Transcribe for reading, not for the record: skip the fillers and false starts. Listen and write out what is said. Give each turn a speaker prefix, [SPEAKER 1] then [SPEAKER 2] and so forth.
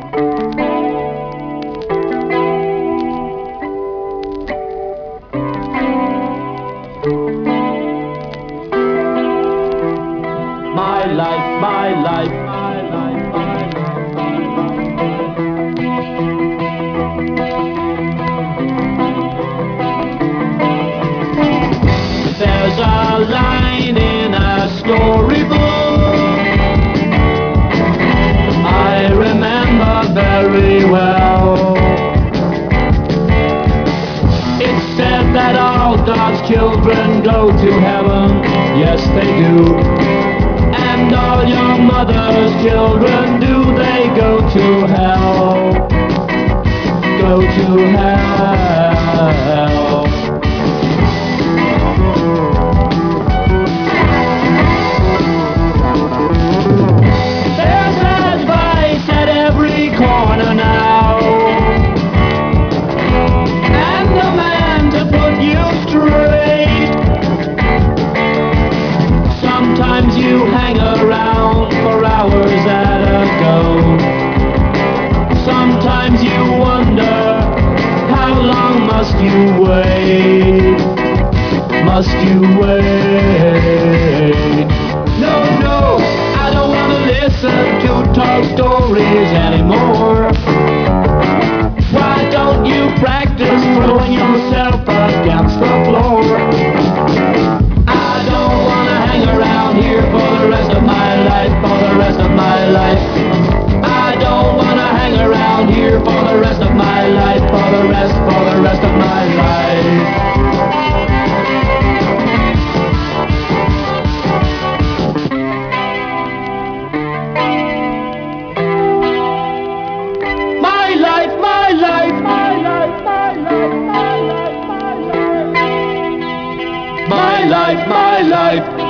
[SPEAKER 1] My life, my life, my life, my life, there's a line in a storybook I remember very well. It said that all God's children go to heaven, yes they do. And all your mother's children, do they go to hell? Go to hell. There's advice at every corner now, and a man to put you straight. Sometimes you hang around for hours at a go. Sometimes you wonder, how long must you wait? Must you wait? No, no, I don't want to listen to tall stories anymore. Why don't you practice throwing yourself against the floor? I don't want to hang around here for the rest of my life, for the rest of my life. I don't want to hang around here for the rest of my life, for the rest of my life. My life, my life, my life, my life, my life, my life. My life, my life.